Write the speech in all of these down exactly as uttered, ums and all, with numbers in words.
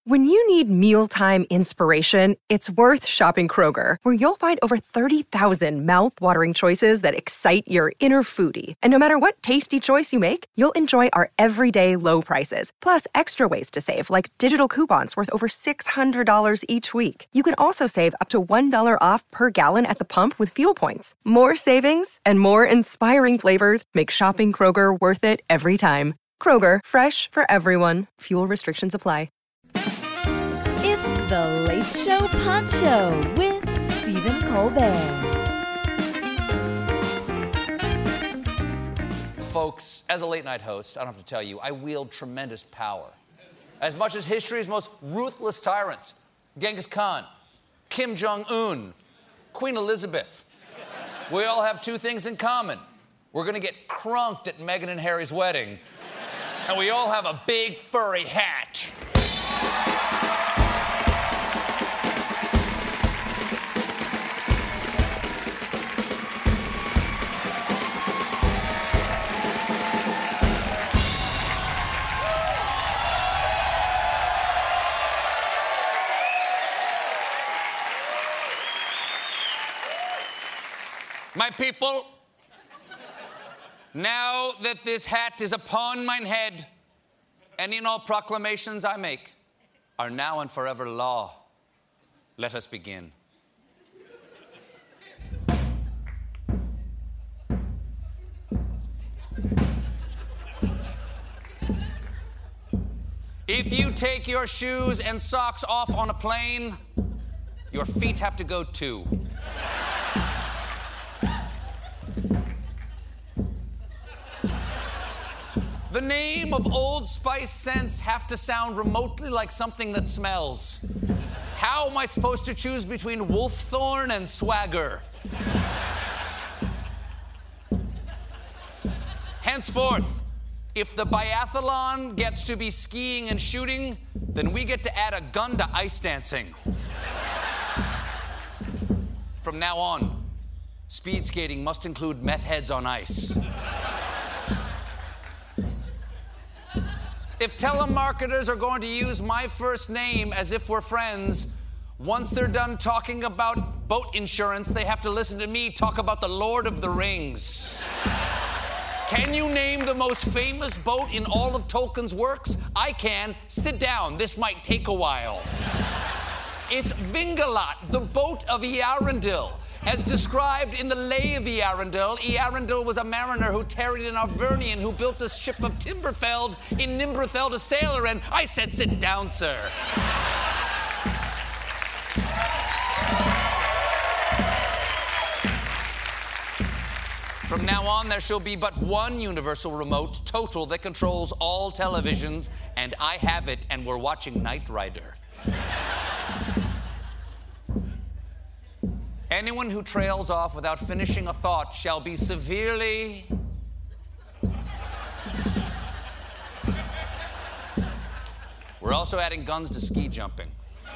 When you need mealtime inspiration, it's worth shopping Kroger, where you'll find over thirty thousand mouth-watering choices that excite your inner foodie. And no matter what tasty choice you make, you'll enjoy our everyday low prices, plus extra ways to save, like digital coupons worth over six hundred dollars each week. You can also save up to one dollar off per gallon at the pump with fuel points. More savings and more inspiring flavors make shopping Kroger worth it every time. Kroger, fresh for everyone. Fuel restrictions apply. It's The Late Show Pod Show with Stephen Colbert. Folks, as a late-night host, I don't have to tell you, I wield tremendous power. As much as history's most ruthless tyrants, Genghis Khan, Kim Jong-un, Queen Elizabeth, we all have two things in common. We're gonna get crunked at Meghan and Harry's wedding, and we all have a big furry hat. My people, now that this hat is upon mine head, any and all proclamations I make are now and forever law. Let us begin. If you take your shoes and socks off on a plane, your feet have to go too. The name of Old Spice scents have to sound remotely like something that smells. How am I supposed to choose between Wolfthorn and Swagger? Henceforth, if the biathlon gets to be skiing and shooting, then we get to add a gun to ice dancing. From now on, speed skating must include meth heads on ice. If telemarketers are going to use my first name as if we're friends, once they're done talking about boat insurance, they have to listen to me talk about the Lord of the Rings. Can you name the most famous boat in all of Tolkien's works? I can. Sit down. This might take a while. It's Vingalot, the boat of Earendil. As described in the Lay of Earendil, Earendil was a mariner who tarried in Arvernian, who built a ship of Timberfeld in Nimbretheld, a sailor, and I said, sit down, sir. From now on, there shall be but one universal remote, total, that controls all televisions, and I have it, and we're watching Knight Rider. Anyone who trails off without finishing a thought shall be severely... We're also adding guns to ski jumping.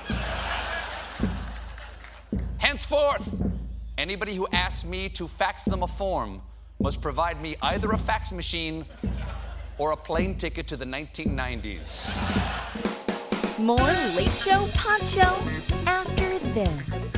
Henceforth, anybody who asks me to fax them a form must provide me either a fax machine or a plane ticket to the nineteen nineties. More Late Show Pod Show after this.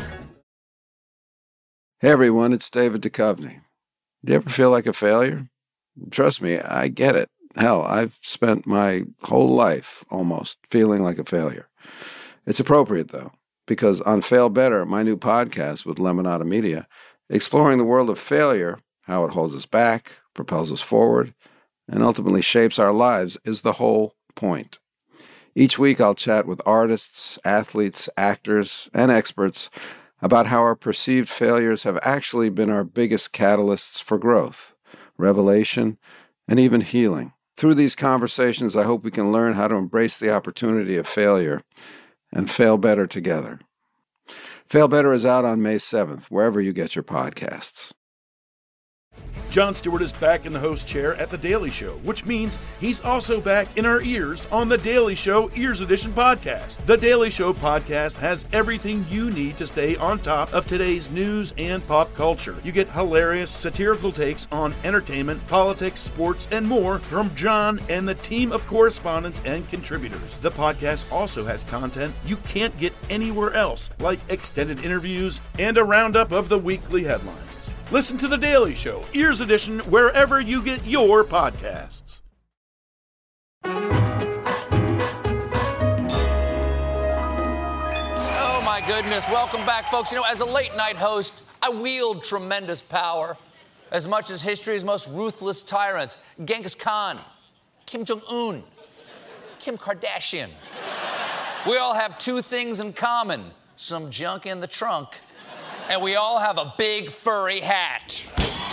Hey everyone, it's David Duchovny. Do you ever feel like a failure? Trust me, I get it. Hell, I've spent my whole life almost feeling like a failure. It's appropriate though, because on Fail Better, my new podcast with Lemonada Media, exploring the world of failure, how it holds us back, propels us forward, and ultimately shapes our lives is the whole point. Each week I'll chat with artists, athletes, actors, and experts about how our perceived failures have actually been our biggest catalysts for growth, revelation, and even healing. Through these conversations, I hope we can learn how to embrace the opportunity of failure and fail better together. Fail Better is out on May seventh, wherever you get your podcasts. Jon Stewart is back in the host chair at The Daily Show, which means he's also back in our ears on The Daily Show Ears Edition podcast. The Daily Show podcast has everything you need to stay on top of today's news and pop culture. You get hilarious, satirical takes on entertainment, politics, sports, and more from Jon and the team of correspondents and contributors. The podcast also has content you can't get anywhere else, like extended interviews and a roundup of the weekly headlines. Listen to The Daily Show, Ears Edition, wherever you get your podcasts. Oh, my goodness. Welcome back, folks. You know, as a late-night host, I wield tremendous power, as much as history's most ruthless tyrants. Genghis Khan, Kim Jong-un, Kim Kardashian. We all have two things in common: some junk in the trunk, and we all have a big furry hat.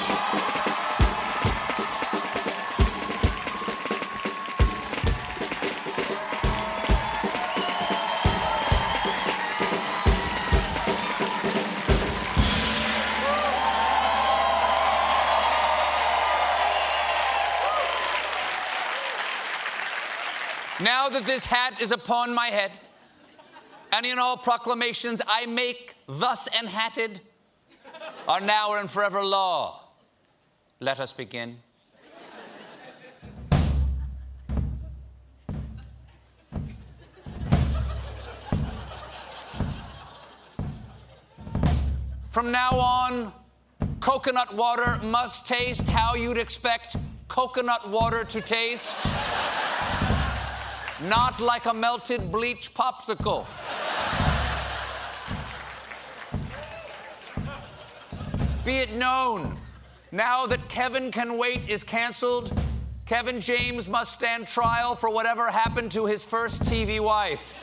Now that this hat is upon my head, and in all proclamations I make thus enhatted are now and forever law. Let us begin. From now on, coconut water must taste how you'd expect coconut water to taste. Not like a melted bleach popsicle. Be it known, now that Kevin Can Wait is canceled, Kevin James must stand trial for whatever happened to his first T V wife.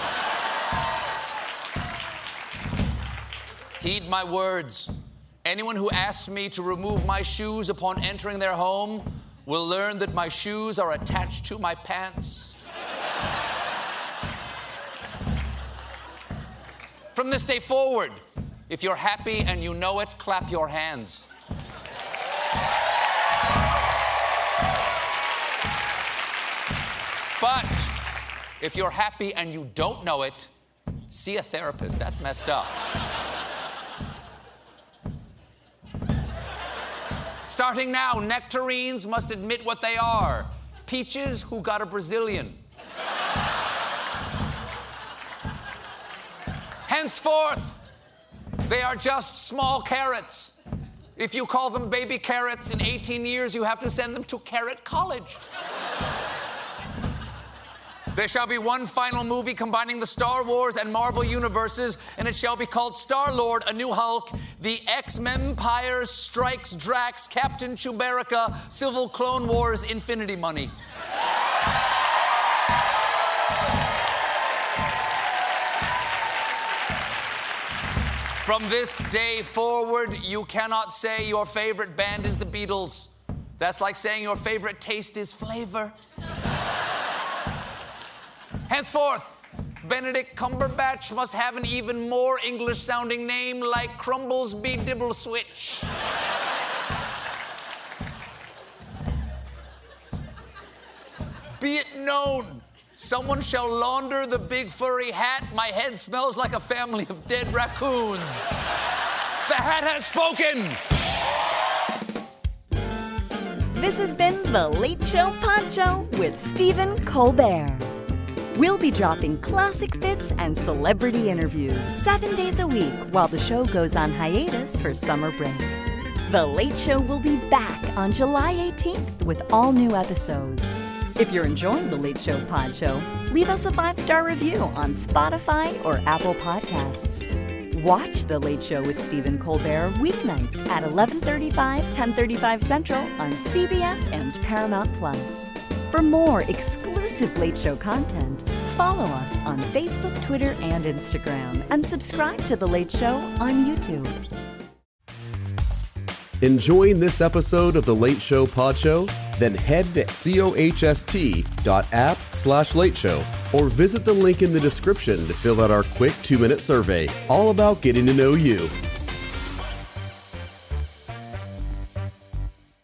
Heed my words. Anyone who asks me to remove my shoes upon entering their home will learn that my shoes are attached to my pants. From this day forward, if you're happy and you know it, clap your hands. But if you're happy and you don't know it, see a therapist. That's messed up. Starting now, nectarines must admit what they are. Peaches who got a Brazilian. Henceforth, they are just small carrots. If you call them baby carrots, in eighteen years you have to send them to Carrot College. There shall be one final movie combining the Star Wars and Marvel universes, and it shall be called Star-Lord, A New Hulk, The X-Mempire Strikes Drax, Captain Chewbacca, Civil Clone Wars, Infinity Money. From this day forward, you cannot say your favorite band is the Beatles. That's like saying your favorite taste is flavor. Henceforth, Benedict Cumberbatch must have an even more English-sounding name like Crumblesby Dibbleswitch. Be it known, someone shall launder the big furry hat. My head smells like a family of dead raccoons. The hat has spoken. This has been The Late Show Poncho with Stephen Colbert. We'll be dropping classic bits and celebrity interviews seven days a week while the show goes on hiatus for summer break. The Late Show will be back on July eighteenth with all new episodes. If you're enjoying The Late Show Pod Show, leave us a five-star review on Spotify or Apple Podcasts. Watch The Late Show with Stephen Colbert weeknights at eleven thirty-five, ten thirty-five Central on C B S and Paramount Plus. For more exclusive Late Show content, follow us on Facebook, Twitter, and Instagram, and subscribe to The Late Show on YouTube. Enjoying this episode of The Late Show Pod Show? Then head to coast.app slash late show or visit the link in the description to fill out our quick two-minute survey, all about getting to know you.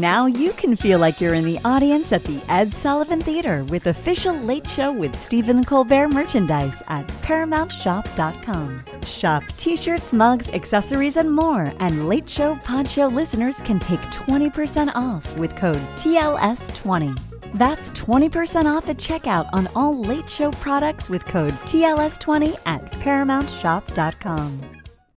Now you can feel like you're in the audience at the Ed Sullivan Theater with official Late Show with Stephen Colbert merchandise at paramount shop dot com. Shop t-shirts, mugs, accessories, and more. And Late Show Pod Show listeners can take twenty percent off with code T L S twenty. That's twenty percent off at checkout on all Late Show products with code T L S twenty at paramount shop dot com.